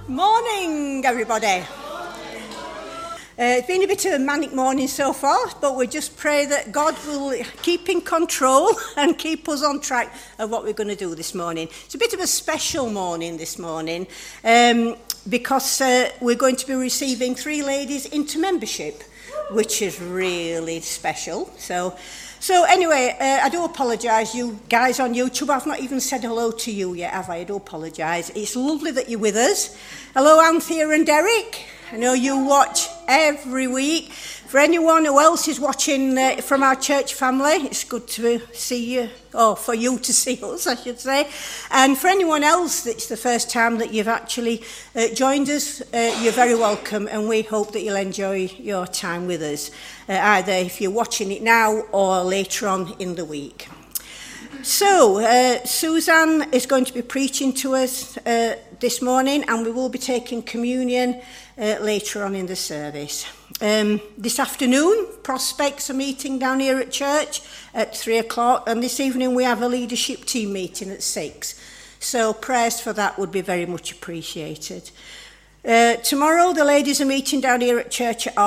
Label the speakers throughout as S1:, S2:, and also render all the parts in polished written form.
S1: Morning, everybody. It's been a bit of a manic morning so far, but we just pray that God will keep in control and keep us on track of what we're going to do this morning. It's a bit of a special morning this morning because we're going to be receiving 3 ladies into membership, which is really special. So anyway, I do apologise, you guys on YouTube. I've not even said hello to you yet, have I? I do apologise. It's lovely that you're with us. Hello, Anthea and Derek. I know you watch every week. For anyone who else is watching from our church family, it's good to see you, or for you to see us, I should say. And for anyone else, it's the first time that you've actually joined us, you're very welcome, and we hope that you'll enjoy your time with us, either if you're watching it now or later on in the week. So, Suzanne is going to be preaching to us this morning, and we will be taking communion later on in the service. This afternoon, Prospects are meeting down here at church at 3 o'clock, and this evening we have a leadership team meeting at 6. So prayers for that would be very much appreciated. Tomorrow, the ladies are meeting down here at church at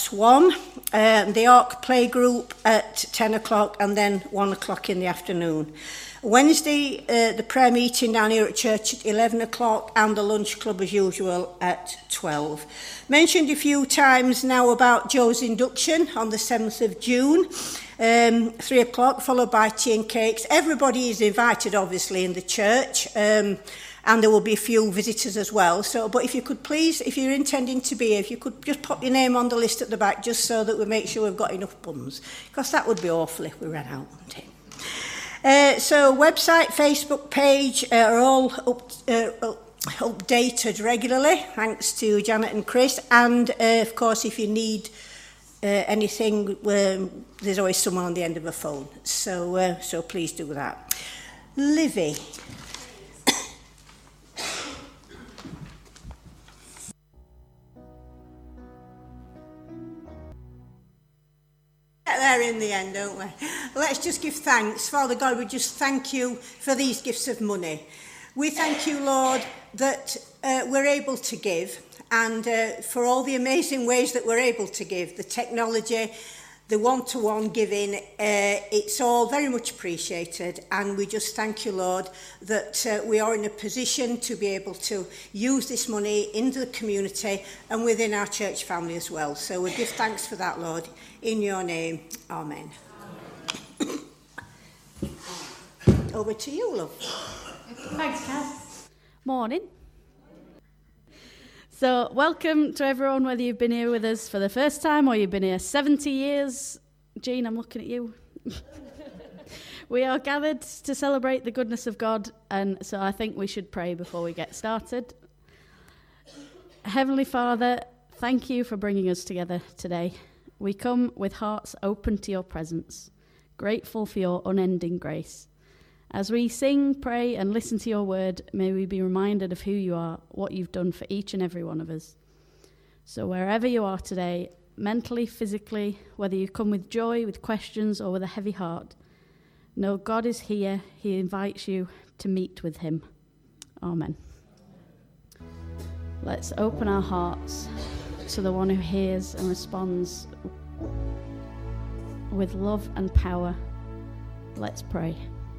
S1: 1:30. The ARC play group at 10 o'clock, and then 1 o'clock in the afternoon. Wednesday, the prayer meeting down here at church at 11 o'clock, and the lunch club as usual at 12. Mentioned a few times now about Joe's induction on the 7th of June, 3 o'clock, followed by tea and cakes. Everybody is invited, obviously, in the church, and there will be a few visitors as well. So, but if you could please, if you're intending to be here, if you could just pop your name on the list at the back, just so that we make sure we've got enough buns, because that would be awful if we ran out, wouldn't it? So website, Facebook page are all updated regularly, thanks to Janet and Chris. And of course, if you need anything, there's always someone on the end of a phone. So please do that. Livy. There in the end, don't we? Let's just give thanks. Father God, we just thank you for these gifts of money. We thank you, Lord, that we're able to give, and for all the amazing ways that we're able to give, the technology, the one-to-one giving, it's all very much appreciated, and we just thank you, Lord, that we are in a position to be able to use this money into the community and within our church family as well. So we give thanks for that, Lord. In your name, amen. Over to you, love.
S2: Thanks, Cass. Morning. So, welcome to everyone, whether you've been here with us for the first time or you've been here 70 years. Jean, I'm looking at you. We are gathered to celebrate the goodness of God, and so I think we should pray before we get started. Heavenly Father, thank you for bringing us together today. We come with hearts open to your presence, grateful for your unending grace. As we sing, pray, and listen to your word, may we be reminded of who you are, what you've done for each and every one of us. So wherever you are today, mentally, physically, whether you come with joy, with questions, or with a heavy heart, know God is here. He invites you to meet with him. Amen. Let's open our hearts to the one who hears and responds with love and power. Let's pray.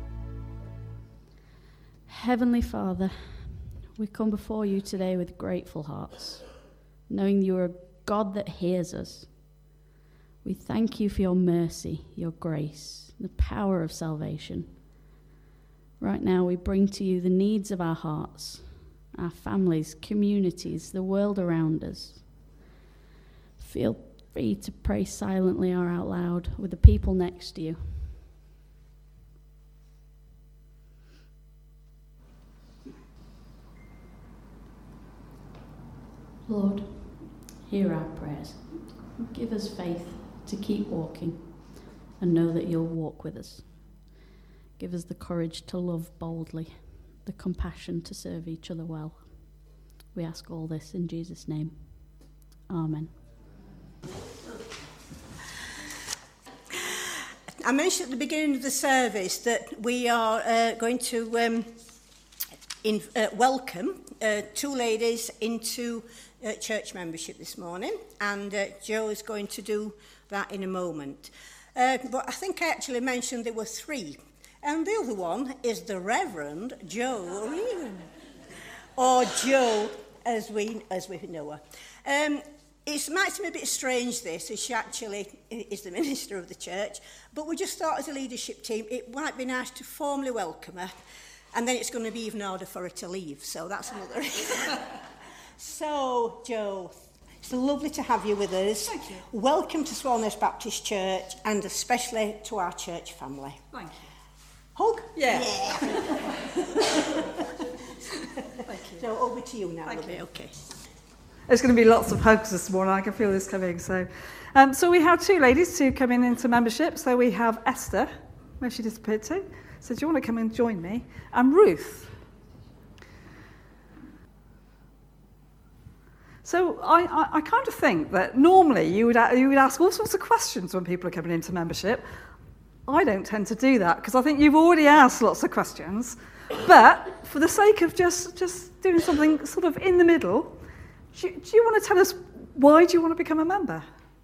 S2: Heavenly Father, we come before you today with grateful hearts, knowing you are a God that hears us. We thank you for your mercy, your grace, the power of salvation. Right now we bring to you the needs of our hearts, our families, communities, the world around us. Feel free to pray silently or out loud with the people next to you. Lord, hear our prayers. Give us faith to keep walking and know that you'll walk with us. Give us the courage to love boldly, the compassion to serve each other well. We ask all this in Jesus' name. Amen.
S1: I mentioned at the beginning of the service that we are going to welcome two ladies into church membership this morning, and Joe is going to do that in a moment. But I think I actually mentioned there were three, and the other one is the Reverend Joe Regan, or Joe as we know her. It might seem a bit strange this, as she actually is the minister of the church, but we just thought as a leadership team it might be nice to formally welcome her, and then it's going to be even harder for her to leave, so that's another reason. So, Joe, it's lovely to have you with us.
S3: Thank you.
S1: Welcome to Swallownest Baptist Church, and especially to our church family.
S3: Thank you.
S1: Hug?
S3: Yeah.
S1: Thank you. So, over to you now.
S3: Thank you.
S1: Okay.
S3: There's going to be lots of hugs this morning. I can feel this coming. So we have two ladies to come into membership. So we have Esther, where she disappeared to. So do you want to come and join me? And Ruth. So I kind of think that normally you would ask all sorts of questions when people are coming into membership. I don't tend to do that because I think you've already asked lots of questions. But for the sake of just doing something sort of in the middle, do you want to tell us why do you want to become a member?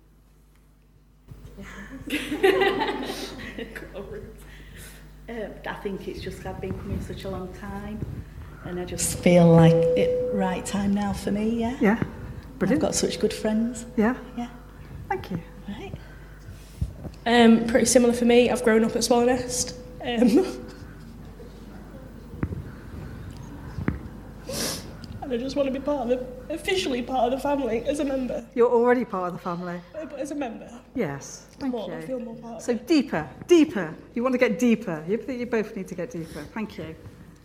S4: I think it's just I've been coming such a long time, and I just feel like it's right time now for me. Yeah.
S3: Yeah, brilliant.
S4: I've got such good friends.
S3: Yeah.
S4: Yeah.
S3: Thank you.
S4: Right.
S5: Pretty similar for me. I've grown up at Swallownest. And I just want to be officially part of the family as a member.
S3: You're already part of the family.
S5: But as a member.
S3: Yes, thank you.
S5: I feel more part of
S3: So
S5: it.
S3: deeper. You want to get deeper. You both need to get deeper. Thank you.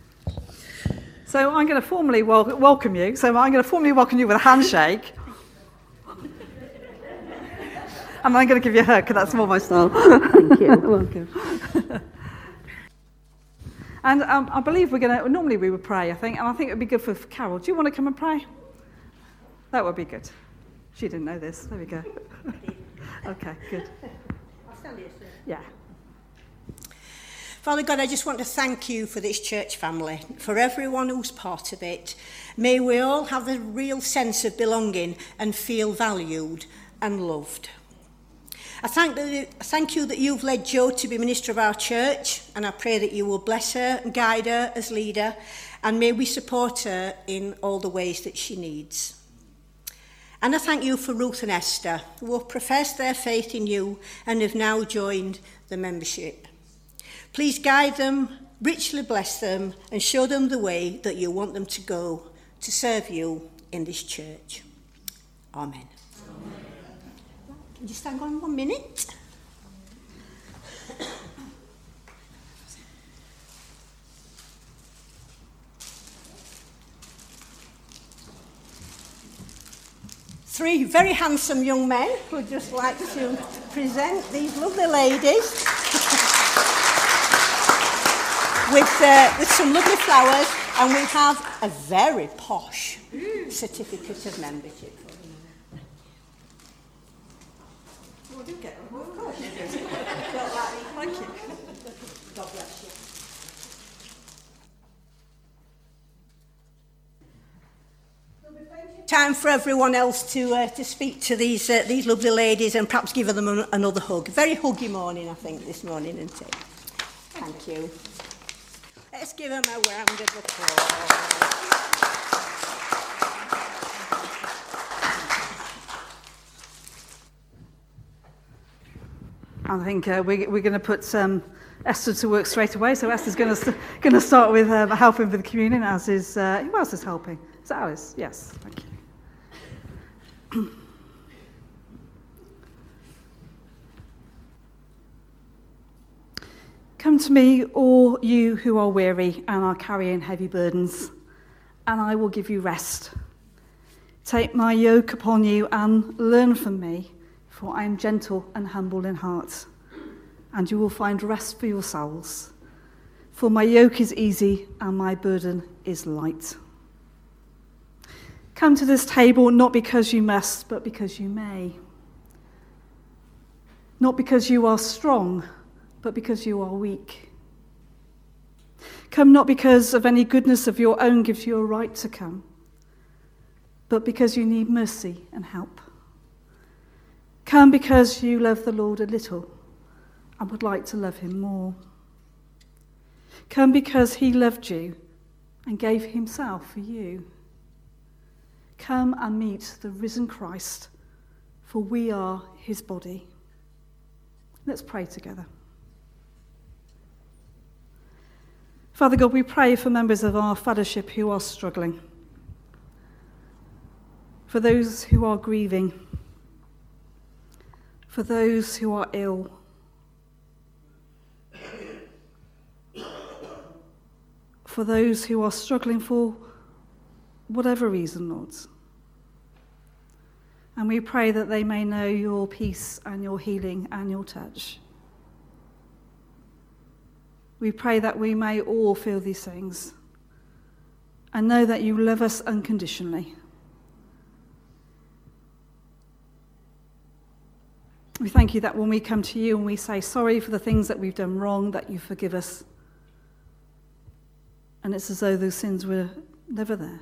S3: So I'm going to formally welcome you. So I'm going to formally welcome you with a handshake. And I'm going to give you a hug, because that's more my style. Thank you. Welcome. And I believe normally we would pray, I think, and I think it would be good for Carol. Do you want to come and pray? That would be good. She didn't know this. There we go. Okay, good.
S1: I'll stand here, sir.
S3: Yeah.
S1: Father God, I just want to thank you for this church family, for everyone who's part of it. May we all have a real sense of belonging and feel valued and loved. I thank you that you've led Jo to be minister of our church, and I pray that you will bless her and guide her as leader, and may we support her in all the ways that she needs. And I thank you for Ruth and Esther, who have professed their faith in you and have now joined the membership. Please guide them, richly bless them, and show them the way that you want them to go to serve you in this church. Amen. Can you stand on 1 minute? Three very handsome young men who'd just like to present these lovely ladies with some lovely flowers, and we have a very posh certificate of membership.
S3: Thank you.
S1: God bless you. Time for everyone else to speak to these lovely ladies and perhaps give them another hug. Very huggy morning, I think, this morning, isn't it? Thank you. Let's give them a round of applause.
S3: I think we're going to put Esther to work straight away. So Esther's going to start with helping with the communion, as is who else is helping? Is that Alice? Yes, thank you. Come to me, all you who are weary and are carrying heavy burdens, and I will give you rest. Take my yoke upon you and learn from me, for I am gentle and humble in heart, and you will find rest for your souls. For my yoke is easy and my burden is light. Come to this table not because you must, but because you may. Not because you are strong, but because you are weak. Come not because of any goodness of your own gives you a right to come, but because you need mercy and help. Come because you love the Lord a little and would like to love him more. Come because he loved you and gave himself for you. Come and meet the risen Christ, for we are his body. Let's pray together. Father God, we pray for members of our fellowship who are struggling, for those who are grieving, for those who are ill, for those who are struggling for whatever reason, Lord. And we pray that they may know your peace and your healing and your touch. We pray that we may all feel these things and know that you love us unconditionally. We thank you that when we come to you and we say sorry for the things that we've done wrong, that you forgive us. And it's as though those sins were never there.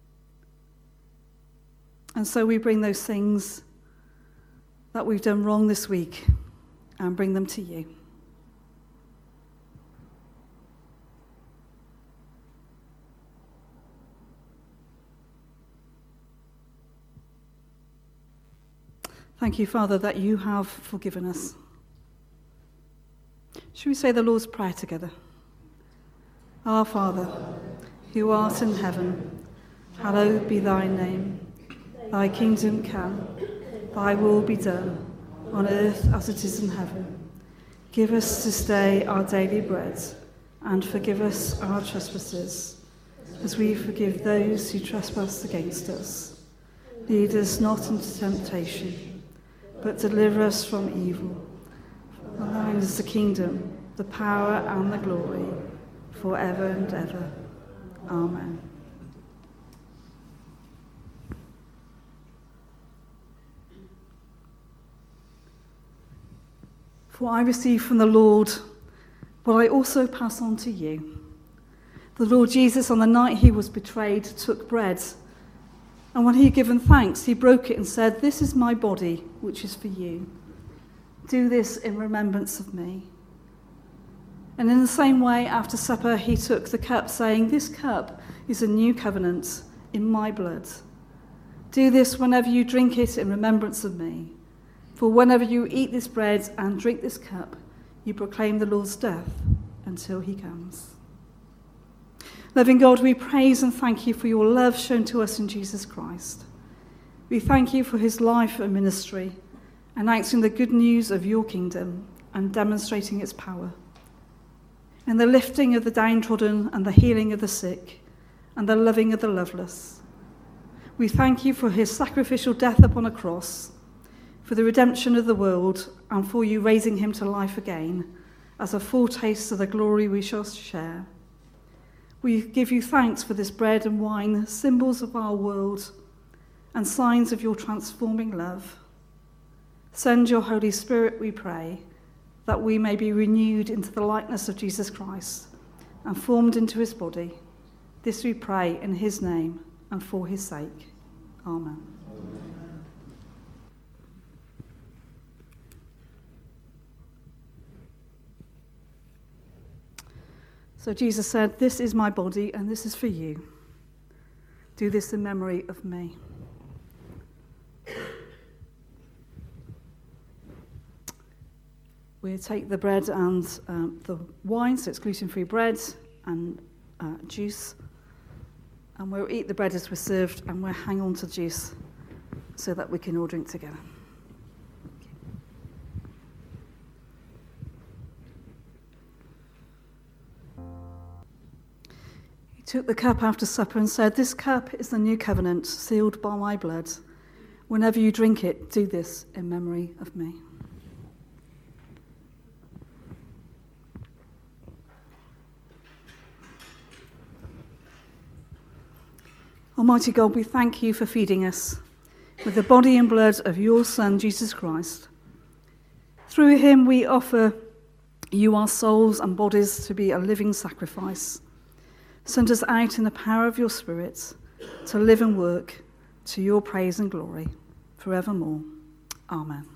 S3: And so we bring those things that we've done wrong this week and bring them to you. Thank you, Father, that you have forgiven us. Should we say the Lord's Prayer together? Our Father, who art in heaven, hallowed be thy name. Thy kingdom come, thy will be done, on earth as it is in heaven. Give us this day our daily bread, and forgive us our trespasses, as we forgive those who trespass against us. Lead us not into temptation, but deliver us from evil. For thine is the kingdom, the power, and the glory, forever and ever. Amen. For I received from the Lord what I also pass on to you. The Lord Jesus, on the night he was betrayed, took bread, and when he had given thanks, he broke it and said, "This is my body, which is for you. Do this in remembrance of me." And in the same way, after supper, he took the cup, saying, "This cup is a new covenant in my blood. Do this whenever you drink it in remembrance of me. For whenever you eat this bread and drink this cup, you proclaim the Lord's death until he comes." Loving God, we praise and thank you for your love shown to us in Jesus Christ. We thank you for his life and ministry, announcing the good news of your kingdom and demonstrating its power. In the lifting of the downtrodden and the healing of the sick and the loving of the loveless. We thank you for his sacrificial death upon a cross, for the redemption of the world, and for you raising him to life again as a foretaste of the glory we shall share. We give you thanks for this bread and wine, symbols of our world and signs of your transforming love. Send your Holy Spirit, we pray, that we may be renewed into the likeness of Jesus Christ and formed into his body. This we pray in his name and for his sake. Amen. So Jesus said, "This is my body and this is for you. Do this in memory of me." We'll take the bread and the wine, so it's gluten-free bread and juice. And we'll eat the bread as we're served, and we'll hang on to juice so that we can all drink together. He took the cup after supper and said, "This cup is the new covenant, sealed by my blood. Whenever you drink it, do this in memory of me." Almighty God, we thank you for feeding us with the body and blood of your Son, Jesus Christ. Through him we offer you our souls and bodies to be a living sacrifice, Send us out in the power of your Spirit to live and work to your praise and glory forevermore. Amen.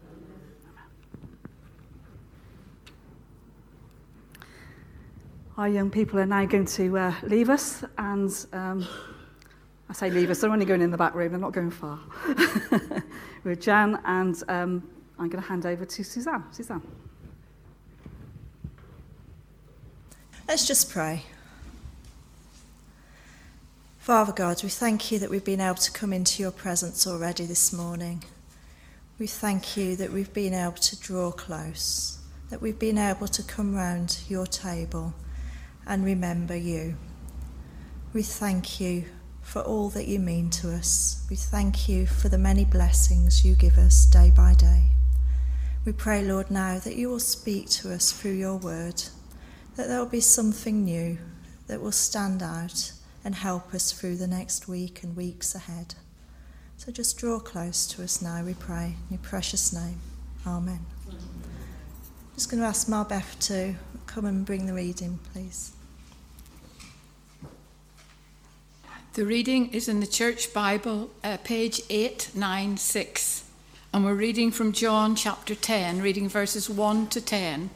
S3: Our young people are now going to leave us, and I say leave us, they're only going in the back room, they're not going far. With Jan, and I'm going to hand over to Suzanne. Suzanne.
S6: Let's just pray. Father God, we thank you that we've been able to come into your presence already this morning. We thank you that we've been able to draw close, that we've been able to come round your table and remember you. We thank you for all that you mean to us. We thank you for the many blessings you give us day by day. We pray, Lord, now that you will speak to us through your word, that there will be something new that will stand out and help us through the next week and weeks ahead. So just draw close to us now, we pray, in your precious name. Amen. I'm just going to ask Marbeth to come and bring the reading, please.
S7: The reading is in the Church Bible, page 896. And we're reading from John chapter 10, reading verses 1 to 10.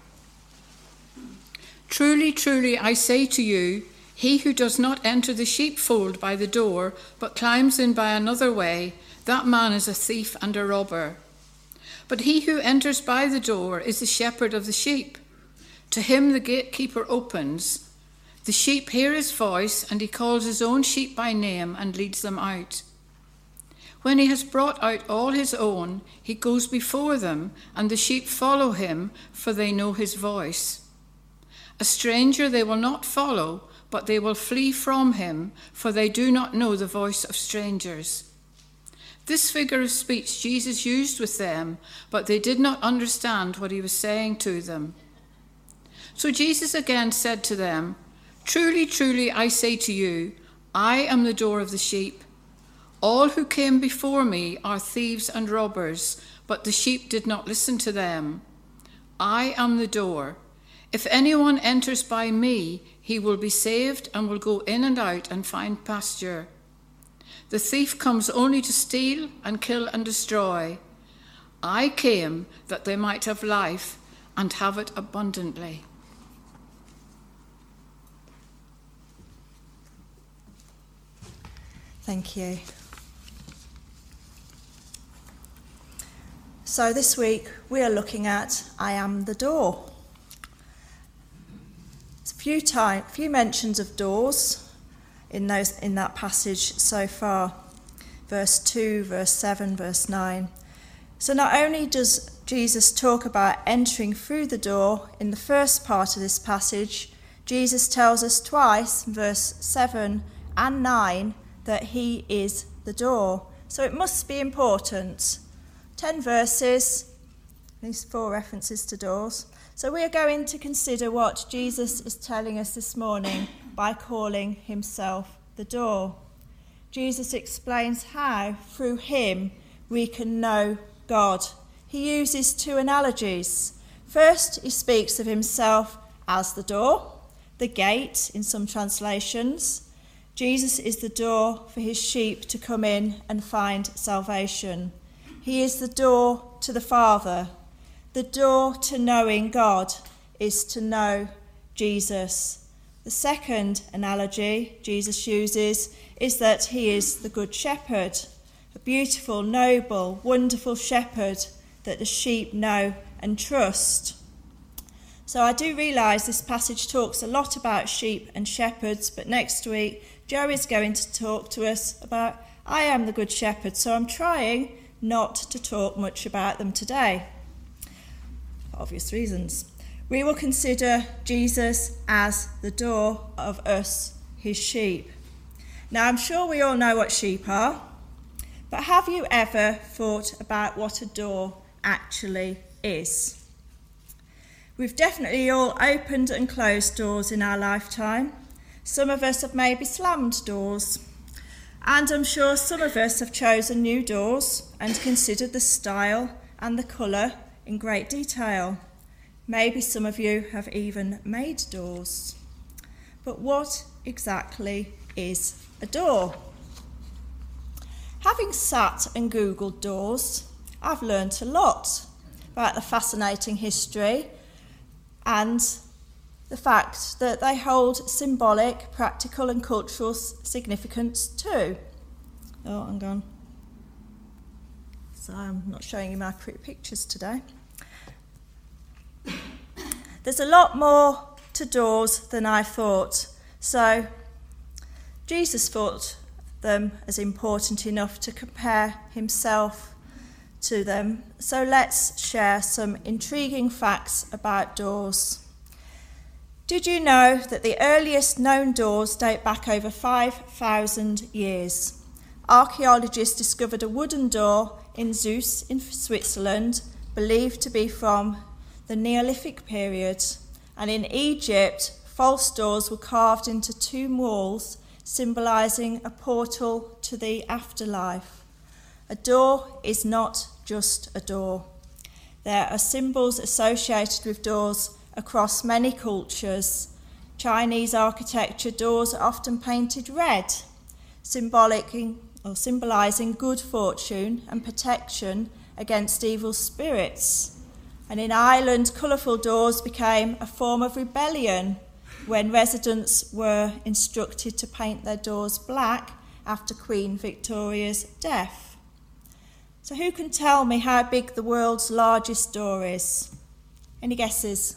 S7: Truly, truly, I say to you, he who does not enter the sheepfold by the door, but climbs in by another way, that man is a thief and a robber. But he who enters by the door is the shepherd of the sheep. To him the gatekeeper opens. The sheep hear his voice, and he calls his own sheep by name and leads them out. When he has brought out all his own, he goes before them, and the sheep follow him, for they know his voice. A stranger they will not follow, but they will flee from him, for they do not know the voice of strangers. This figure of speech Jesus used with them, but they did not understand what he was saying to them. So Jesus again said to them, Truly, truly, I say to you, I am the door of the sheep. All who came before me are thieves and robbers, but the sheep did not listen to them. I am the door. If anyone enters by me, he will be saved and will go in and out and find pasture. The thief comes only to steal and kill and destroy. I came that they might have life and have it abundantly.
S6: Thank you. So this week we are looking at I am the door. There's a few mentions of doors in that passage so far. Verse 2, verse 7, verse 9. So not only does Jesus talk about entering through the door in the first part of this passage, Jesus tells us twice, verse 7 and 9, that he is the door. So it must be important. 10 verses, at least 4 references to doors. So we are going to consider what Jesus is telling us this morning by calling himself the door. Jesus explains how, through him, we can know God. He uses 2 analogies. First, he speaks of himself as the door, the gate in some translations. Jesus is the door for his sheep to come in and find salvation. He is the door to the Father. The door to knowing God is to know Jesus. The second analogy Jesus uses is that he is the Good Shepherd, a beautiful, noble, wonderful shepherd that the sheep know and trust. So I do realise this passage talks a lot about sheep and shepherds, but next week Joe is going to talk to us about I am the Good Shepherd, so I'm trying not to talk much about them today, for obvious reasons. We will consider Jesus as the door of us, his sheep. Now, I'm sure we all know what sheep are, but have you ever thought about what a door actually is? We've definitely all opened and closed doors in our lifetime. Some of us have maybe slammed doors. And I'm sure some of us have chosen new doors and considered the style and the colour in great detail. Maybe some of you have even made doors. But what exactly is a door? Having sat and Googled doors, I've learnt a lot about the fascinating history and the fact that they hold symbolic, practical and cultural significance too. Oh, hang on. So I'm not showing you my pretty pictures today. There's a lot more to doors than I thought. So Jesus thought them as important enough to compare himself to them. So let's share some intriguing facts about doors. Did you know that the earliest known doors date back over 5,000 years? Archaeologists discovered a wooden door in Zeus in Switzerland, believed to be from the Neolithic period. And in Egypt, false doors were carved into tomb walls, symbolising a portal to the afterlife. A door is not just a door. There are symbols associated with doors across many cultures. Chinese architecture, doors are often painted red, symbolising good fortune and protection against evil spirits. And in Ireland, colourful doors became a form of rebellion when residents were instructed to paint their doors black after Queen Victoria's death. So who can tell me how big the world's largest door is? Any guesses?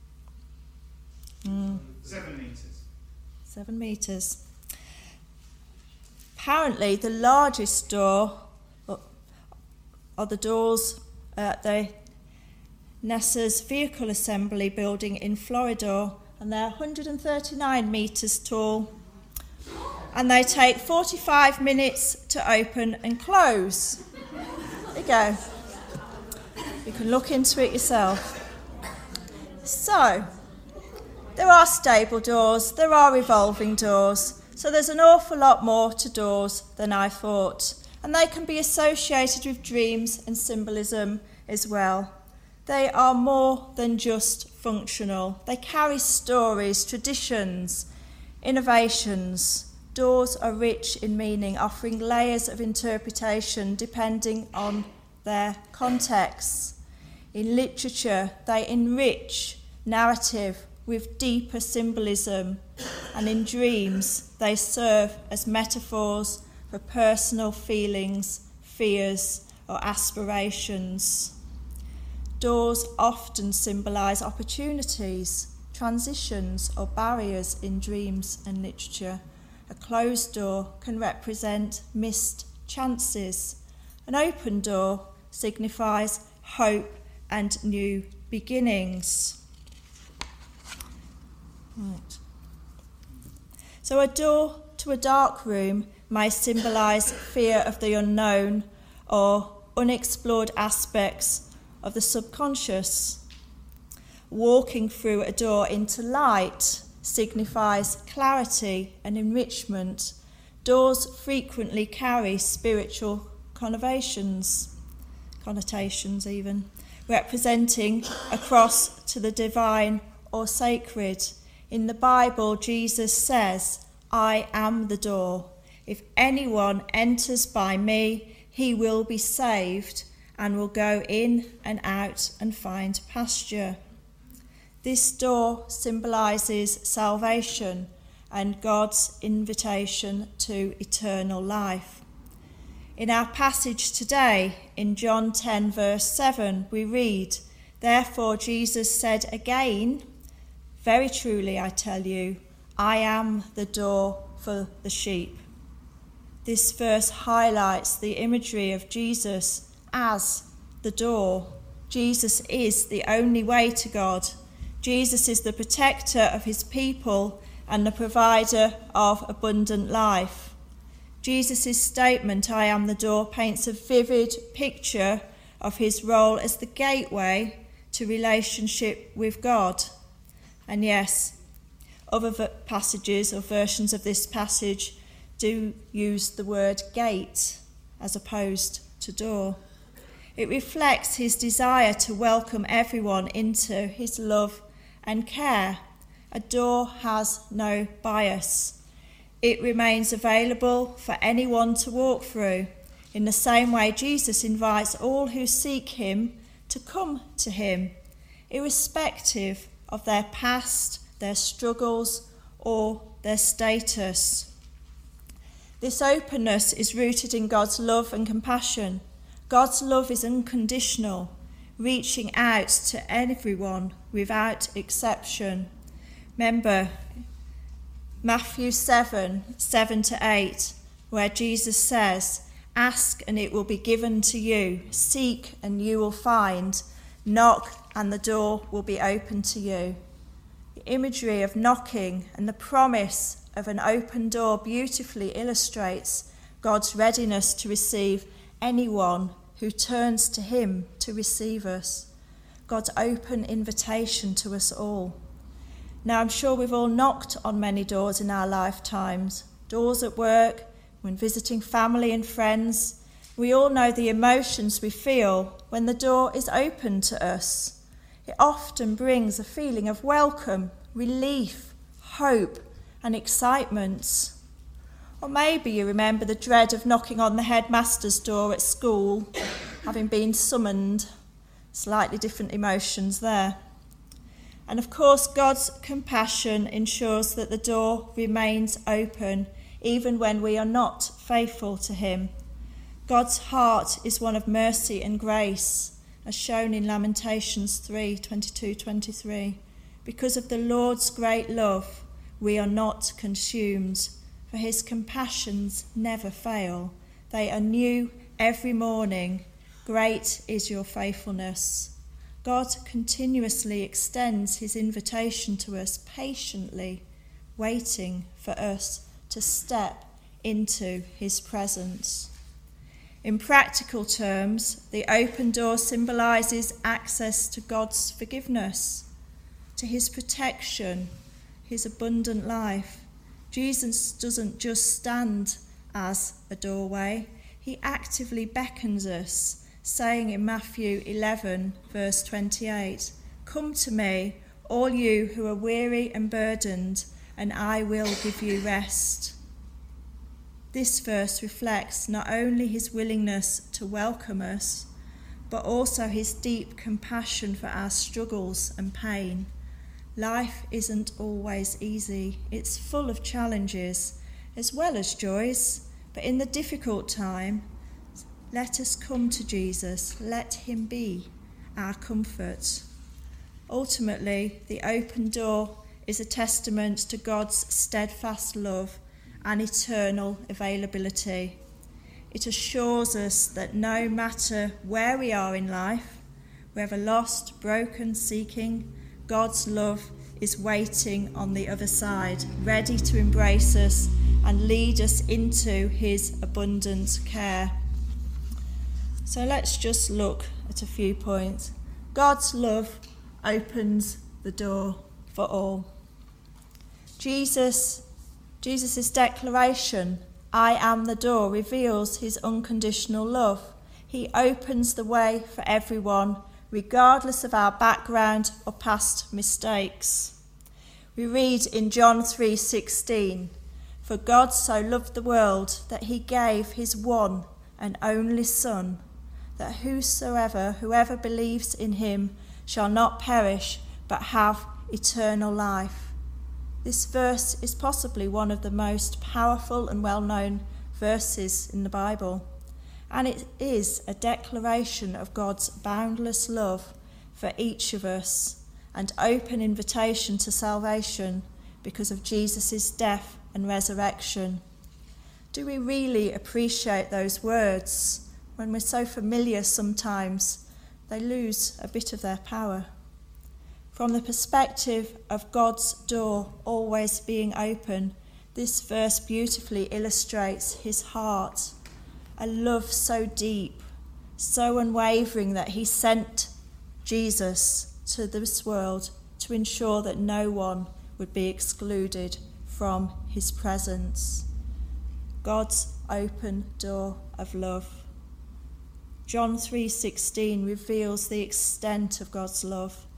S8: 7 metres.
S6: 7 metres. Apparently the largest door are the doors at the NASA's Vehicle Assembly building in Florida, and they're 139 metres tall, and they take 45 minutes to open and close. There you go. You can look into it yourself. So, there are stable doors, there are revolving doors, so there's an awful lot more to doors than I thought, and they can be associated with dreams and symbolism as well. They are more than just functional. They carry stories, traditions, innovations. Doors are rich in meaning, offering layers of interpretation depending on their contexts. In literature, they enrich narrative with deeper symbolism, and in dreams, they serve as metaphors for personal feelings, fears, or aspirations. Doors often symbolise opportunities, transitions, or barriers in dreams and literature. A closed door can represent missed chances. An open door signifies hope and new beginnings. Right. So a door to a dark room may symbolise fear of the unknown or unexplored aspects of the subconscious. Walking through a door into light signifies clarity and enrichment. Doors frequently carry spiritual connotations even, representing a cross to the divine or sacred. In the Bible, Jesus says, "I am the door. If anyone enters by me, he will be saved and will go in and out and find pasture." This door symbolises salvation and God's invitation to eternal life. In our passage today, in John 10 verse 7, we read, "Therefore Jesus said again, 'Very truly I tell you, I am the door for the sheep.'" This verse highlights the imagery of Jesus as the door. Jesus is the only way to God. Jesus is the protector of his people and the provider of abundant life. Jesus' statement, "I am the door," paints a vivid picture of his role as the gateway to relationship with God. And yes, other passages or versions of this passage do use the word gate as opposed to door. It reflects his desire to welcome everyone into his love and care. A door has no bias. It remains available for anyone to walk through. In the same way, Jesus invites all who seek him to come to him, irrespective of their past, their struggles, or their status. This openness is rooted in God's love and compassion. God's love is unconditional, reaching out to everyone without exception. Remember Matthew 7:7-8, where Jesus says, "Ask and it will be given to you. Seek and you will find. Knock and the door will be opened to you." The imagery of knocking and the promise of an open door beautifully illustrates God's readiness to receive anyone who turns to him to receive us. God's open invitation to us all. Now, I'm sure we've all knocked on many doors in our lifetimes. Doors at work, when visiting family and friends. We all know the emotions we feel when the door is open to us. It often brings a feeling of welcome, relief, hope, and excitement. Or maybe you remember the dread of knocking on the headmaster's door at school, having been summoned. Slightly different emotions there. And of course, God's compassion ensures that the door remains open even when we are not faithful to him. God's heart is one of mercy and grace, as shown in Lamentations 3:22-23. Because of the Lord's great love, we are not consumed, for his compassions never fail. They are new every morning. Great is your faithfulness. God continuously extends his invitation to us patiently, waiting for us to step into his presence. In practical terms, the open door symbolises access to God's forgiveness, to his protection, his abundant life. Jesus doesn't just stand as a doorway, he actively beckons us, saying in Matthew 11:28, "Come to me, all you who are weary and burdened, and I will give you rest." This verse reflects not only his willingness to welcome us, but also his deep compassion for our struggles and pain. Life isn't always easy. It's full of challenges as well as joys, but in the difficult time, let us come to Jesus. Let him be our comfort. Ultimately, the open door is a testament to God's steadfast love and eternal availability. It assures us that no matter where we are in life, whether lost, broken, seeking, God's love is waiting on the other side, ready to embrace us and lead us into his abundant care. So let's just look at a few points. God's love opens the door for all. Jesus' declaration, "I am the door," reveals his unconditional love. He opens the way for everyone, regardless of our background or past mistakes. We read in John 3:16, "For God so loved the world that he gave his one and only Son, that whoever believes in him shall not perish but have eternal life." This verse is possibly one of the most powerful and well-known verses in the Bible, and it is a declaration of God's boundless love for each of us and open invitation to salvation because of Jesus' death and resurrection. Do we really appreciate those words? When we're so familiar sometimes, they lose a bit of their power. From the perspective of God's door always being open, this verse beautifully illustrates his heart, a love so deep, so unwavering that he sent Jesus to this world to ensure that no one would be excluded from his presence. God's open door of love. John 3:16 reveals the extent of God's love.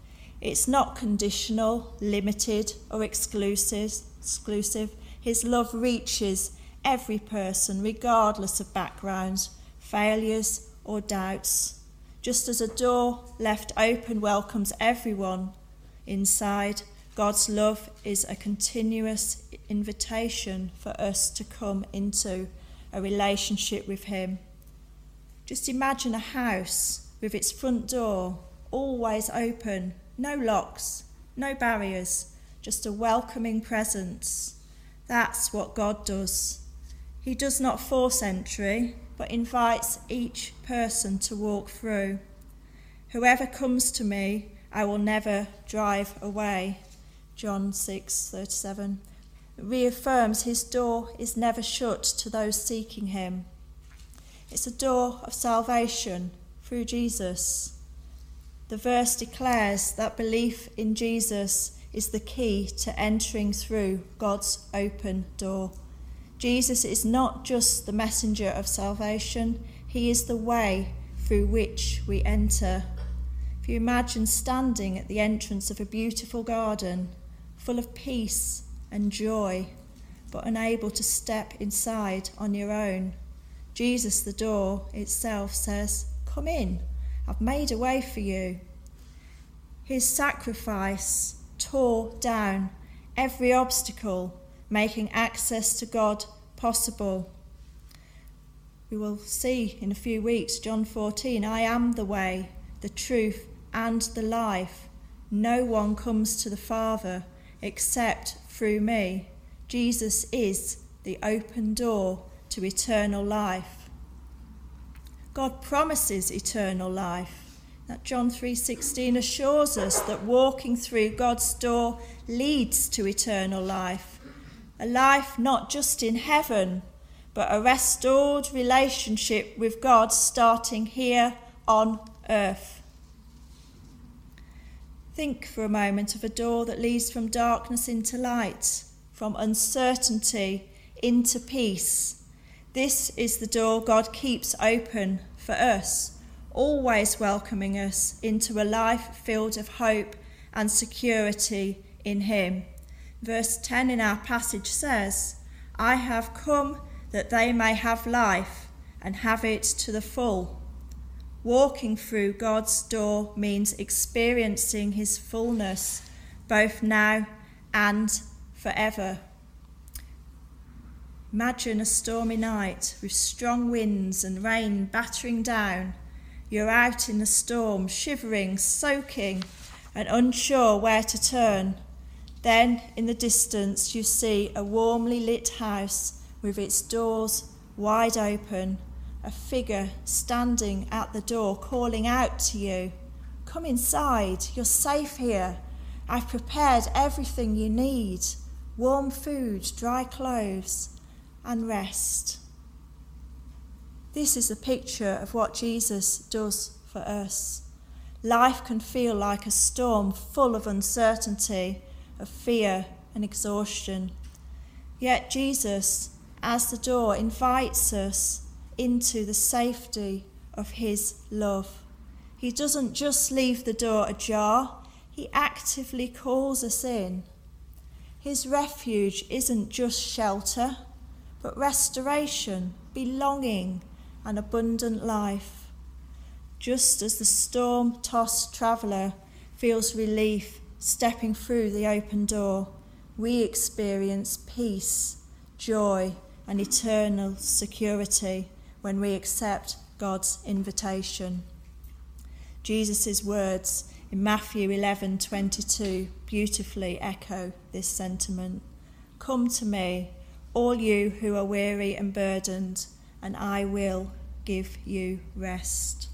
S6: It's not conditional, limited, or exclusive. His love reaches every person, regardless of backgrounds, failures, or doubts. Just as a door left open welcomes everyone inside, God's love is a continuous invitation for us to come into a relationship with him. Just imagine a house with its front door always open, no locks, no barriers, just a welcoming presence. That's what God does. He does not force entry, but invites each person to walk through. Whoever comes to me, I will never drive away. John 6:37 reaffirms his door is never shut to those seeking him. It's a door of salvation through Jesus. The verse declares that belief in Jesus is the key to entering through God's open door. Jesus is not just the messenger of salvation, he is the way through which we enter. If you imagine standing at the entrance of a beautiful garden, full of peace and joy, but unable to step inside on your own, Jesus, the door itself, says, "Come in, I've made a way for you." His sacrifice tore down every obstacle, making access to God possible. We will see in a few weeks, John 14, "I am the way, the truth, and the life. No one comes to the Father except through me." Jesus is the open door to eternal life. God promises eternal life. That John 3:16 assures us that walking through God's door leads to eternal life. A life not just in heaven, but a restored relationship with God starting here on earth. Think for a moment of a door that leads from darkness into light, from uncertainty into peace. This is the door God keeps open for us, always welcoming us into a life filled of hope and security in him. Verse 10 in our passage says, "I have come that they may have life and have it to the full." Walking through God's door means experiencing his fullness, both now and forever. Imagine a stormy night with strong winds and rain battering down. You're out in the storm, shivering, soaking, and unsure where to turn. Then, in the distance, you see a warmly lit house with its doors wide open, a figure standing at the door calling out to you, "Come inside, you're safe here. I've prepared everything you need, warm food, dry clothes, and rest." This is a picture of what Jesus does for us. Life can feel like a storm full of uncertainty, of fear and exhaustion. Yet Jesus, as the door, invites us into the safety of his love. He doesn't just leave the door ajar, he actively calls us in. His refuge isn't just shelter, but restoration, belonging, and abundant life. Just as the storm-tossed traveller feels relief stepping through the open door, we experience peace, joy, and eternal security when we accept God's invitation. Jesus' words in Matthew 11:22 beautifully echo this sentiment. "Come to me, all you who are weary and burdened, and I will give you rest."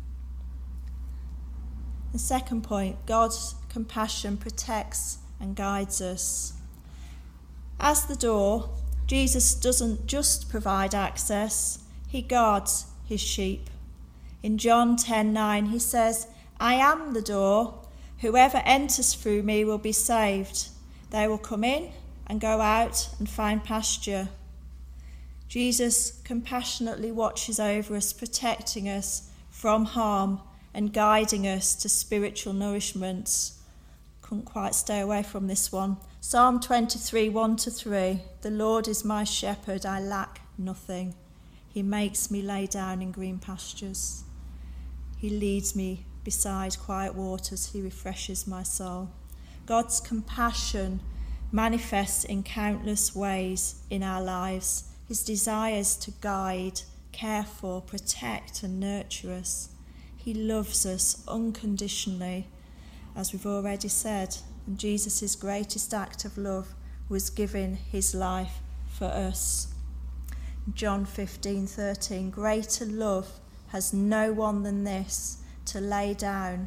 S6: The second point, God's compassion protects and guides us. As the door, Jesus doesn't just provide access, he guards his sheep. In John 10:9 he says, "I am the door. Whoever enters through me will be saved. They will come in and go out and find pasture." Jesus compassionately watches over us, protecting us from harm and guiding us to spiritual nourishment. couldn't quite stay away from this one. Psalm 23, 1-3. The Lord is my shepherd, I lack nothing. He makes me lay down in green pastures. He leads me beside quiet waters. He refreshes my soul. God's compassion manifests in countless ways in our lives. His desires to guide, care for, protect and nurture us. He loves us unconditionally, as we've already said, and Jesus' greatest act of love was giving his life for us. John 15:13, greater love has no one than this, to lay down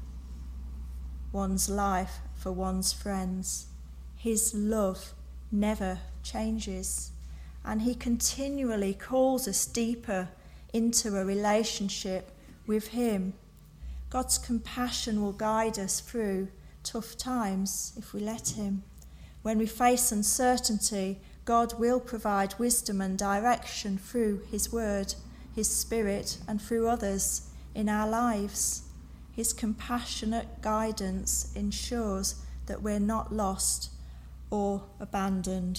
S6: one's life for one's friends. His love never changes, and he continually calls us deeper into a relationship with him. God's compassion will guide us through tough times if we let him. When we face uncertainty, God will provide wisdom and direction through his word, his spirit, and through others in our lives. His compassionate guidance ensures that we're not lost or abandoned.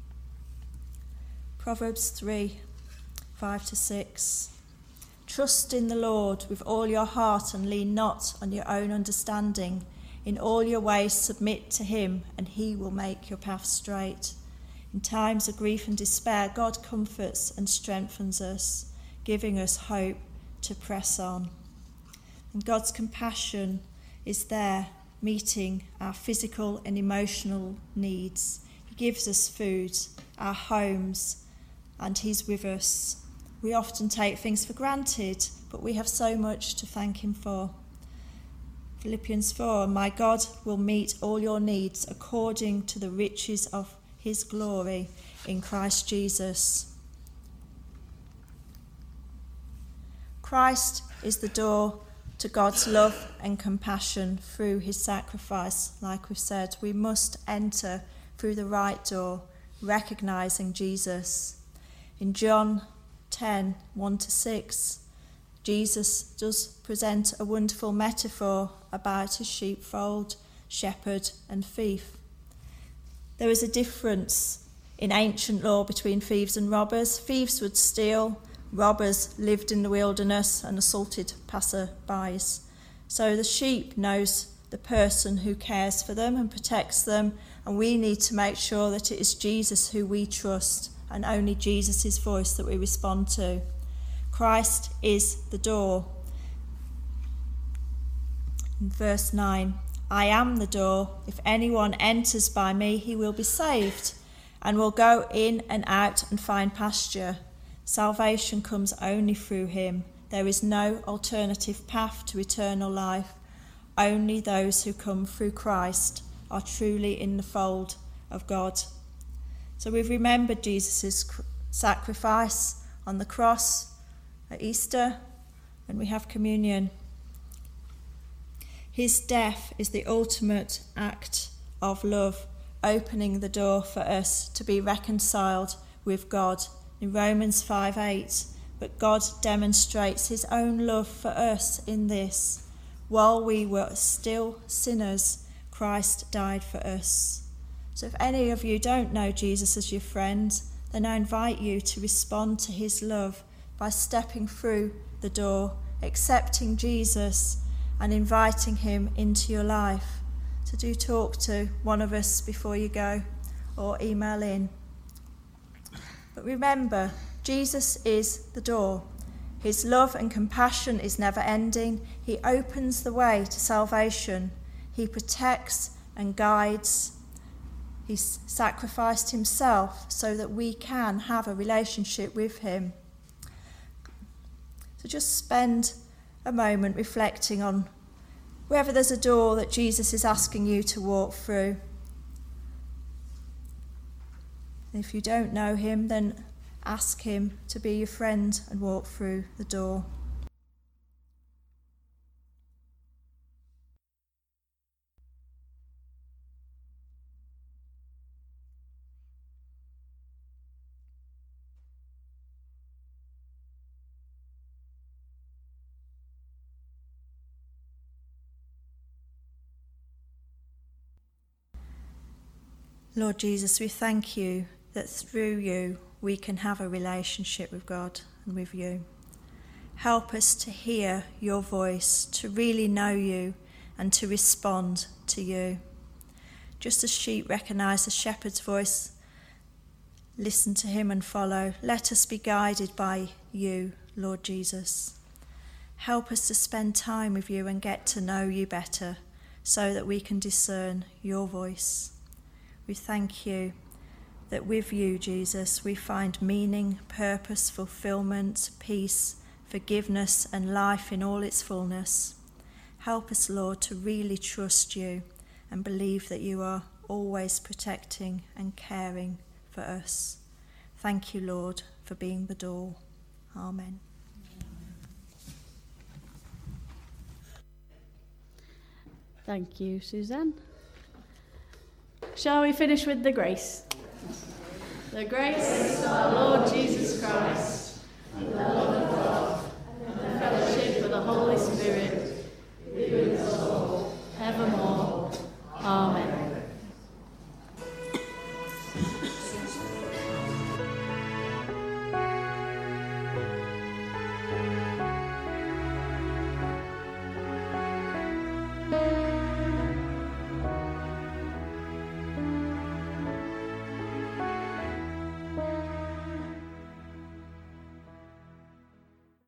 S6: Proverbs 3, 5-6. Trust in the Lord with all your heart and lean not on your own understanding. In all your ways submit to him, and he will make your path straight. In times of grief and despair, God comforts and strengthens us, giving us hope to press on. And God's compassion is there, meeting our physical and emotional needs. He gives us food, our homes, and he's with us. We often take things for granted, but we have so much to thank him for. Philippians 4, my God will meet all your needs according to the riches of his glory in Christ Jesus. Christ is the door to God's love and compassion through his sacrifice. Like we've said, we must enter through the right door, recognising Jesus. In John 10, 1-6, Jesus does present a wonderful metaphor about his sheepfold, shepherd and thief. There is a difference in ancient law between thieves and robbers. Thieves would steal, robbers lived in the wilderness and assaulted passer-bys. So the sheep knows the person who cares for them and protects them, and we need to make sure that it is Jesus who we trust and only Jesus' voice that we respond to. Christ is the door. In verse 9, I am the door. If anyone enters by me, he will be saved and will go in and out and find pasture. Salvation comes only through him. There is no alternative path to eternal life. Only those who come through Christ are truly in the fold of God. So we've remembered Jesus' sacrifice on the cross at Easter, and we have communion. His death is the ultimate act of love, opening the door for us to be reconciled with God. In Romans 5:8, but God demonstrates his own love for us in this: while we were still sinners, Christ died for us. So if any of you don't know Jesus as your friend, then I invite you to respond to his love by stepping through the door, accepting Jesus and inviting him into your life. So do talk to one of us before you go, or email in. But remember, Jesus is the door. His love and compassion is never ending. He opens the way to salvation. He protects and guides. He sacrificed himself so that we can have a relationship with him. So just spend a moment reflecting on wherever there's a door that Jesus is asking you to walk through. If you don't know him, then ask him to be your friend and walk through the door. Lord Jesus, we thank you that through you we can have a relationship with God and with you. Help us to hear your voice, to really know you and to respond to you. Just as sheep recognise the shepherd's voice, listen to him and follow. Let us be guided by you, Lord Jesus. Help us to spend time with you and get to know you better so that we can discern your voice. We thank you that with you, Jesus, we find meaning, purpose, fulfillment, peace, forgiveness and life in all its fullness. Help us, Lord, to really trust you and believe that you are always protecting and caring for us. Thank you, Lord, for being the door. Amen.
S2: Thank you, Suzanne. Shall we finish with the grace? The grace of our Lord Jesus Christ, and the love of God,